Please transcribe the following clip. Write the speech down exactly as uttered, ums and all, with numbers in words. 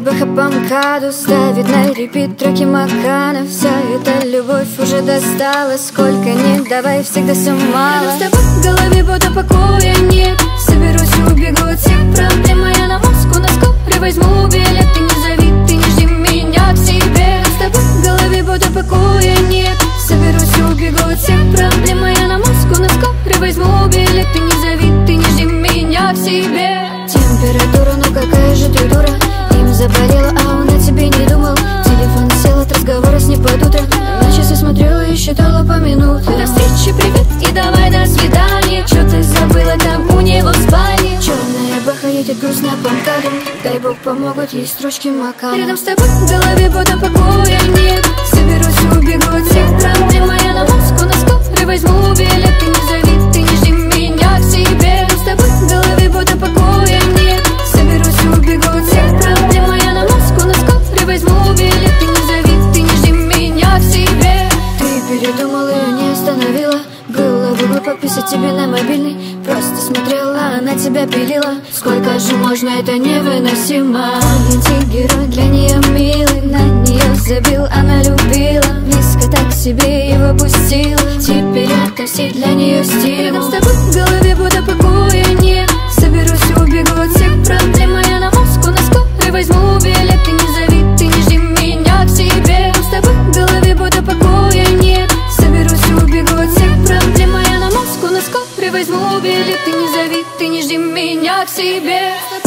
Бэха по МКАДу ставит на репит треки Макана. Вся эта любовь уже достала, сколько ни давай, всегда все мало. С тобой в голове будто покоя нет. Соберусь и убегу от всех проблем. А я на Москву на скорой возьму билет. Ты не зови, ты не жди меня к себе. С тобой в голове будто покоя нет. Соберусь и убегу от всех проблем. А я на Москву на скорой возьму билет. Ты не зови, ты не жди меня к себе. Температура, ну какая же ты дура. Им заболела, а он о тебе не думал. Телефон сел от разговора с ней под утро. На часы смотрела и считала по минутам. До встречи, привет и давай до свидания. Чё ты забыла там у него в спальне? Черная Бэха едет грустно по МКАДу. Дай бог помогут ей строчки Макана. Рядом с тобой в голове будто покоя нет. Соберусь и убегу от всех проблем. А я на Москву на скорой возьму билет. Ты не зови, ты не жди меня к себе. Рядом с тобой в голове будто покоя нет. Соберусь и убегу от всех проблем. А я на Москву на скорой возьму билет. Ты не зови, ты не жди меня к себе. Ты передумала, я не остановила. Было бы глупо писать тебе на мобильный. Просто смотрела, она тебя пилила. Сколько же можно, это невыносимо. Антигерой для нее милый. На нее забил, она любила. Близко так к себе его пустила. Теперь это все для нее стимул. С тобой в голове будто покоя нет. Соберусь и убегу от всех проблем. А я на Москву на скорой возьму билет. Ты не зови, ты не жди меня к себе. С тобой в голове будто покоя нет. Соберусь и убегу от всех проблем. А я на Москву на скорой возьму билет. Ты не зови, ты не жди меня к себе.